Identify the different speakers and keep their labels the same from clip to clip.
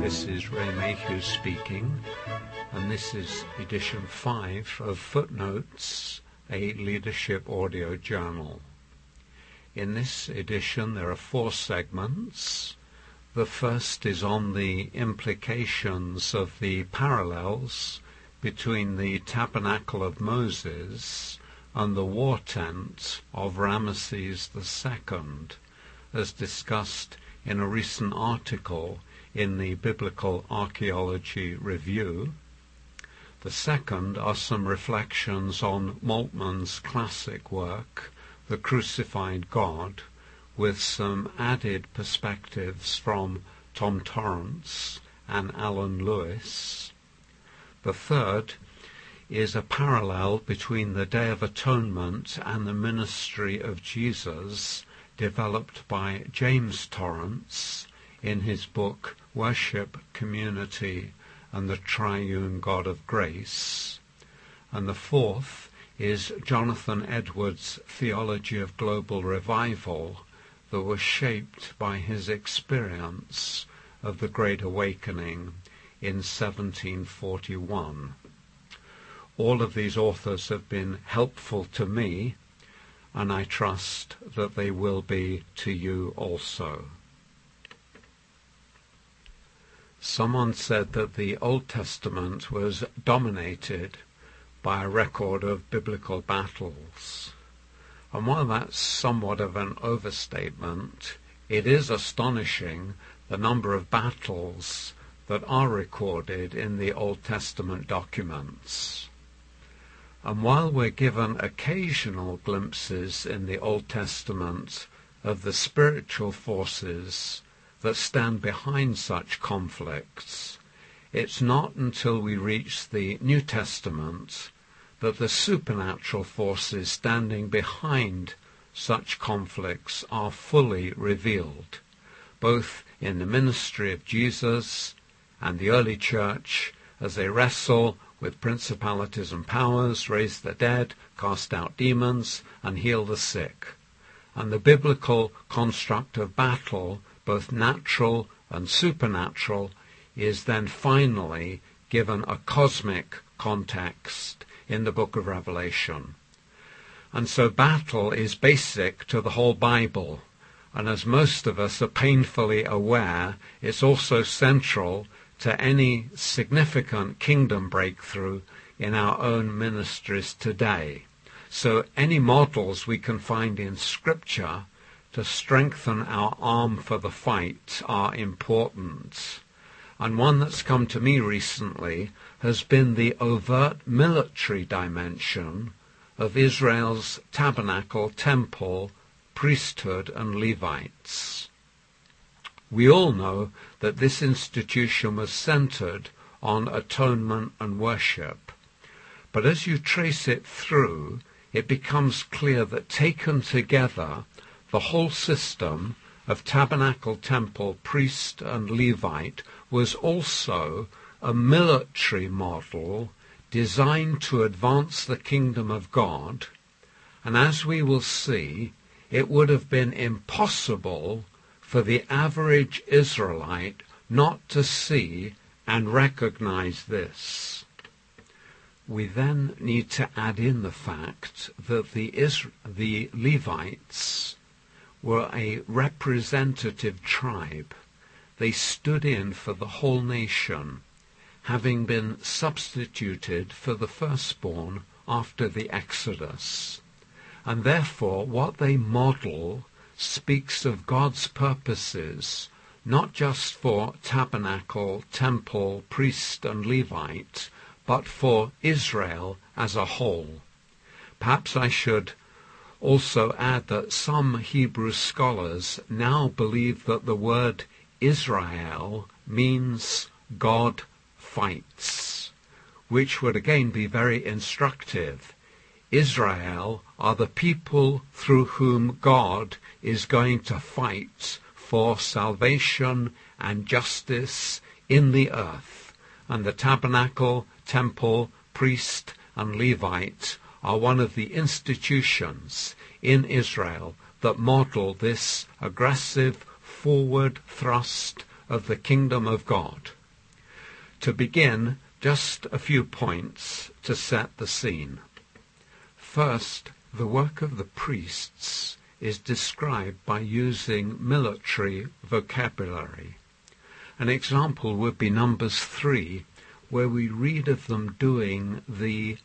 Speaker 1: This is Ray Mayhew speaking, and this is edition 5 of Footnotes, a leadership audio journal. In this edition there are 4 segments. The first is on the implications of the parallels between the Tabernacle of Moses and the war tent of Ramesses II, as discussed in a recent article in the Biblical Archaeology Review. The second are some reflections on Moltmann's classic work, The Crucified God, with some added perspectives from Tom Torrance and Alan Lewis. The third is a parallel between the Day of Atonement and the ministry of Jesus, developed by James Torrance in his book Worship, Community and the Triune God of Grace. And the fourth is Jonathan Edwards' theology of global revival that was shaped by his experience of the Great Awakening in 1741. All of these authors have been helpful to me, and I trust that they will be to you also. Someone said that the Old Testament was dominated by a record of biblical battles. And while that's somewhat of an overstatement, it is astonishing the number of battles that are recorded in the Old Testament documents. And while we're given occasional glimpses in the Old Testament of the spiritual forces that stand behind such conflicts, it's not until we reach the New Testament that the supernatural forces standing behind such conflicts are fully revealed, both in the ministry of Jesus and the early church as they wrestle with principalities and powers, raise the dead, cast out demons, and heal the sick. And the biblical construct of battle, both natural and supernatural, is then finally given a cosmic context in the book of Revelation. And so battle is basic to the whole Bible, and as most of us are painfully aware, it's also central to any significant kingdom breakthrough in our own ministries today. So any models we can find in Scripture to strengthen our arm for the fight are important. And one that's come to me recently has been the overt military dimension of Israel's tabernacle, temple, priesthood, and Levites. We all know that this institution was centered on atonement and worship. But as you trace it through, it becomes clear that taken together, the whole system of tabernacle, temple, priest, and Levite was also a military model designed to advance the kingdom of God. And as we will see, it would have been impossible for the average Israelite not to see and recognize this. We then need to add in the fact that the Levites were a representative tribe. They stood in for the whole nation, having been substituted for the firstborn after the Exodus. And therefore what they model speaks of God's purposes, not just for tabernacle, temple, priest, and Levite, but for Israel as a whole. Perhaps I should also add that some Hebrew scholars now believe that the word Israel means God fights, which would again be very instructive. Israel are the people through whom God is going to fight for salvation and justice in the earth. And the tabernacle, temple, priest, and Levite are one of the institutions in Israel that model this aggressive forward thrust of the kingdom of God. To begin, just a few points to set the scene. First, the work of the priests is described by using military vocabulary. An example would be Numbers 3, where we read of them doing the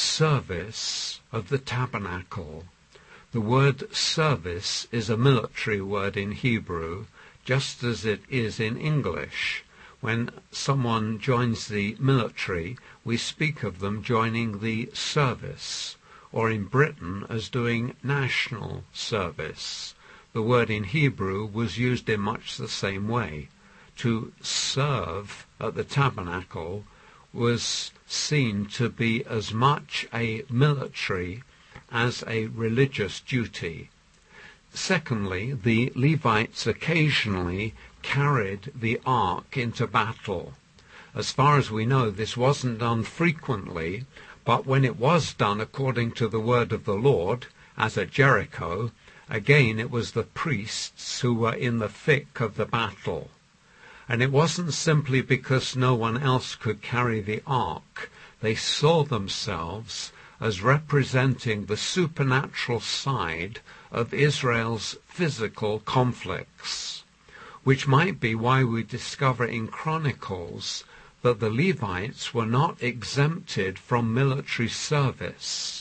Speaker 1: service of the tabernacle. The word service is a military word in Hebrew, just as it is in English. When someone joins the military, we speak of them joining the service, or in Britain as doing national service. The word in Hebrew was used in much the same way. To serve at the tabernacle was seen to be as much a military as a religious duty. Secondly, the Levites occasionally carried the ark into battle. As far as we know, this wasn't done frequently, but when it was done according to the word of the Lord, as at Jericho, again it was the priests who were in the thick of the battle. And it wasn't simply because no one else could carry the ark. They saw themselves as representing the supernatural side of Israel's physical conflicts, which might be why we discover in Chronicles that the Levites were not exempted from military service.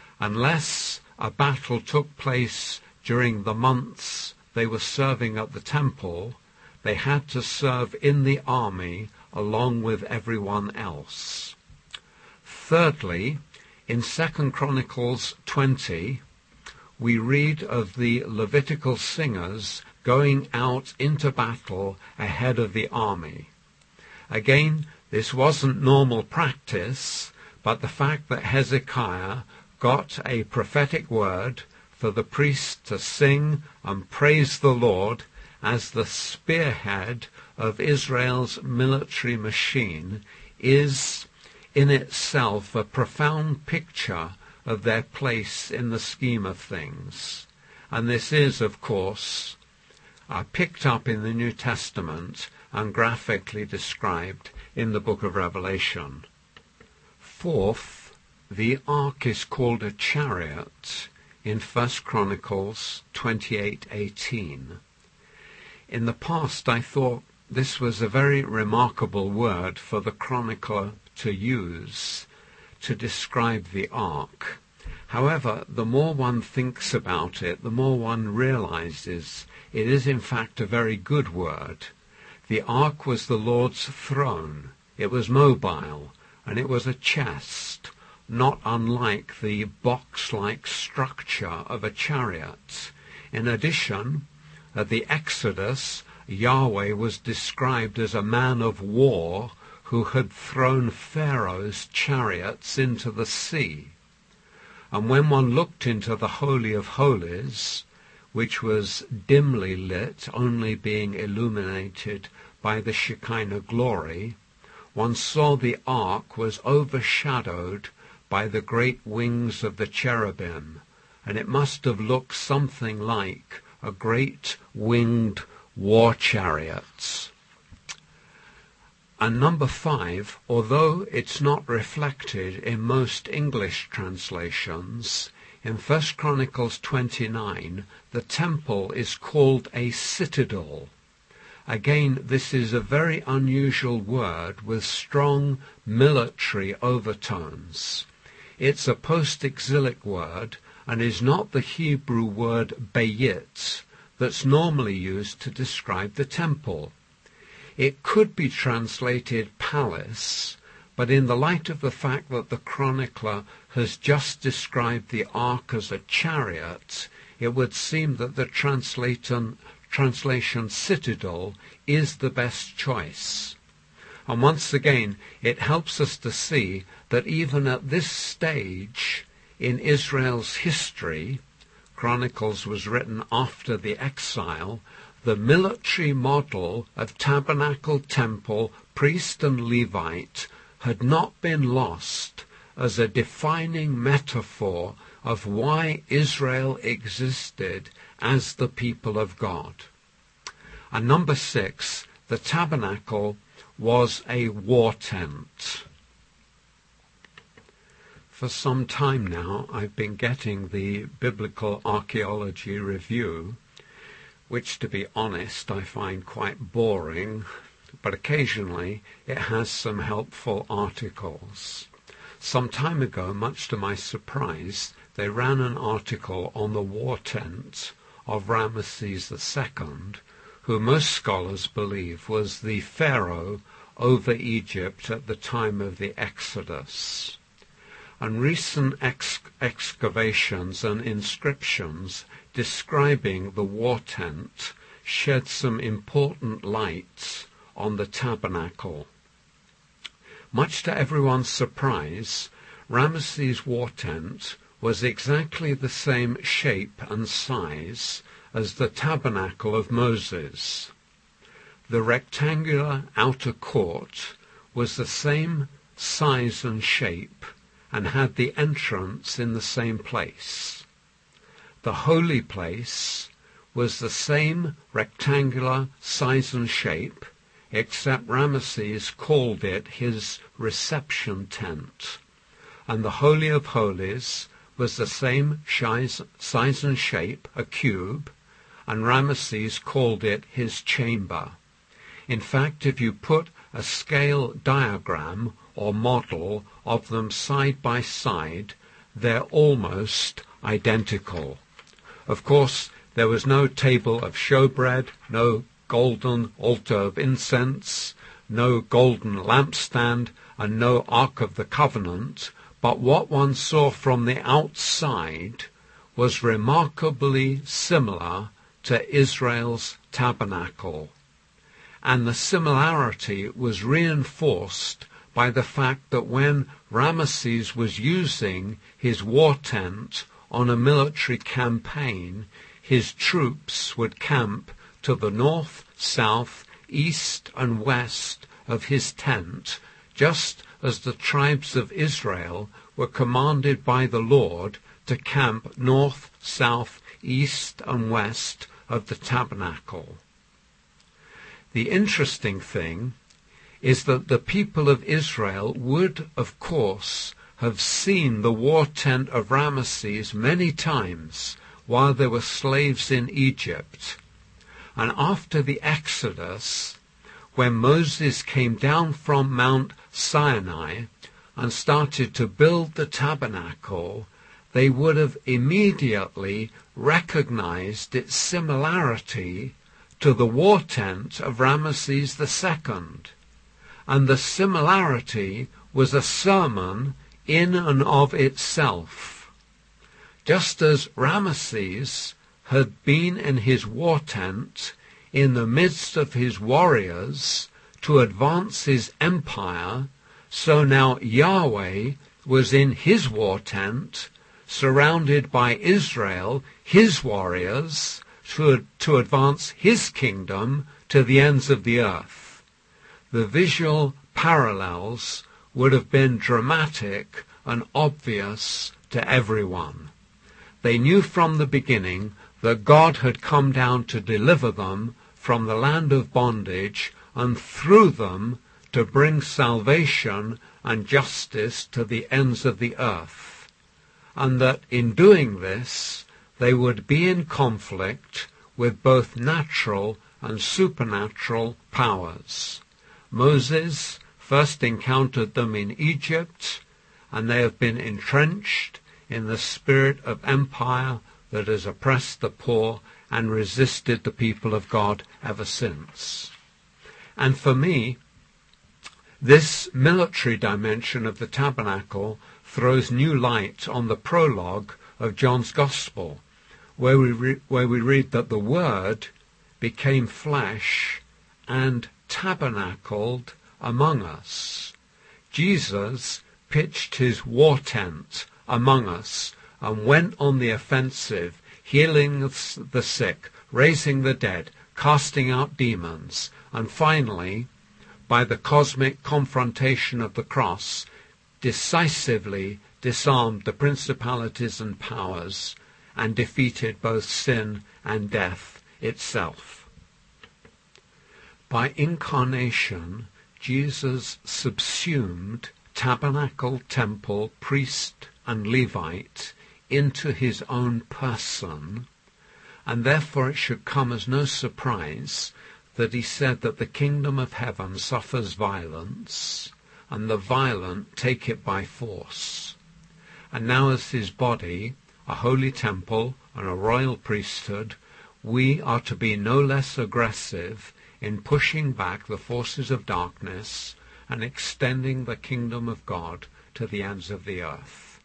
Speaker 1: Unless a battle took place during the months they were serving at the temple, they had to serve in the army along with everyone else. Thirdly, in 2 Chronicles 20, we read of the Levitical singers going out into battle ahead of the army. Again, this wasn't normal practice, but the fact that Hezekiah got a prophetic word for the priests to sing and praise the Lord as the spearhead of Israel's military machine is in itself a profound picture of their place in the scheme of things. And this is, of course, picked up in the New Testament and graphically described in the book of Revelation. Fourth, the ark is called a chariot in 1 Chronicles 28:18. In the past I thought this was a very remarkable word for the chronicler to use to describe the ark. However, the more one thinks about it, the more one realizes it is in fact a very good word. The ark was the Lord's throne. It was mobile, and it was a chest, not unlike the box-like structure of a chariot. In addition, at the Exodus, Yahweh was described as a man of war who had thrown Pharaoh's chariots into the sea. And when one looked into the Holy of Holies, which was dimly lit, only being illuminated by the Shekinah glory, one saw the ark was overshadowed by the great wings of the cherubim, and it must have looked something like a great winged war chariot. And number 5, although it's not reflected in most English translations, in 1 Chronicles 29, the temple is called a citadel. Again, this is a very unusual word with strong military overtones. It's a post-exilic word and is not the Hebrew word bayit that's normally used to describe the temple. It could be translated palace, but in the light of the fact that the chronicler has just described the ark as a chariot, it would seem that the translation citadel is the best choice. And once again, it helps us to see that even at this stage in Israel's history, Chronicles was written after the exile, the military model of tabernacle, temple, priest and Levite had not been lost as a defining metaphor of why Israel existed as the people of God. And number 6, the tabernacle was a war tent. For some time now, I've been getting the Biblical Archaeology Review, which, to be honest, I find quite boring, but occasionally it has some helpful articles. Some time ago, much to my surprise, they ran an article on the war tent of Ramesses II, who most scholars believe was the pharaoh over Egypt at the time of the Exodus. And recent excavations and inscriptions describing the war tent shed some important light on the tabernacle. Much to everyone's surprise, Ramesses' war tent was exactly the same shape and size as the tabernacle of Moses. The rectangular outer court was the same size and shape and had the entrance in the same place. The holy place was the same rectangular size and shape, except Ramesses called it his reception tent, and the Holy of Holies was the same size and shape, a cube, and Ramesses called it his chamber. In fact, if you put a scale diagram or model of them side by side, they're almost identical. Of course, there was no table of showbread, no golden altar of incense, no golden lampstand, and no Ark of the Covenant, but what one saw from the outside was remarkably similar to Israel's tabernacle. And the similarity was reinforced by the fact that when Ramesses was using his war tent on a military campaign, his troops would camp to the north, south, east, and west of his tent, just as the tribes of Israel were commanded by the Lord to camp north, south, east, and west of the tabernacle. The interesting thing is that the people of Israel would, of course, have seen the war tent of Ramesses many times while they were slaves in Egypt. And after the Exodus, when Moses came down from Mount Sinai and started to build the tabernacle, they would have immediately recognized its similarity to the war tent of Ramesses II. And the similarity was a sermon in and of itself. Just as Ramesses had been in his war tent in the midst of his warriors to advance his empire, so now Yahweh was in his war tent, surrounded by Israel, his warriors, to advance his kingdom to the ends of the earth. The visual parallels would have been dramatic and obvious to everyone. They knew from the beginning that God had come down to deliver them from the land of bondage and through them to bring salvation and justice to the ends of the earth, and that in doing this they would be in conflict with both natural and supernatural powers. Moses first encountered them in Egypt, and they have been entrenched in the spirit of empire that has oppressed the poor and resisted the people of God ever since. And for me, this military dimension of the tabernacle throws new light on the prologue of John's Gospel, where we read that the Word became flesh and tabernacled among us. Jesus pitched his war tent among us and went on the offensive, healing the sick, raising the dead, casting out demons, and finally, by the cosmic confrontation of the cross, decisively disarmed the principalities and powers and defeated both sin and death itself. By incarnation, Jesus subsumed tabernacle, temple, priest, and Levite into his own person, and therefore it should come as no surprise that he said that the kingdom of heaven suffers violence, and the violent take it by force. And now as his body, a holy temple and a royal priesthood, we are to be no less aggressive in pushing back the forces of darkness and extending the kingdom of God to the ends of the earth.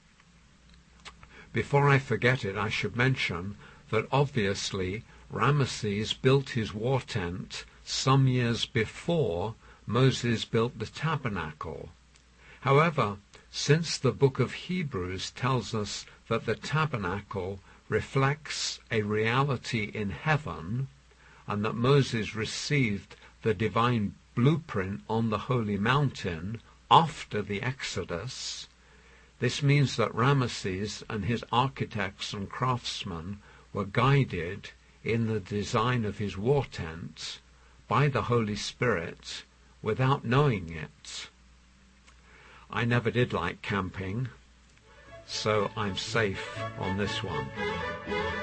Speaker 1: Before I forget it, I should mention that obviously Ramesses built his war tent some years before Moses built the tabernacle. However, since the book of Hebrews tells us that the tabernacle reflects a reality in heaven, and that Moses received the divine blueprint on the holy mountain after the Exodus, this means that Ramesses and his architects and craftsmen were guided in the design of his war tent by the Holy Spirit without knowing it. I never did like camping, so I'm safe on this one.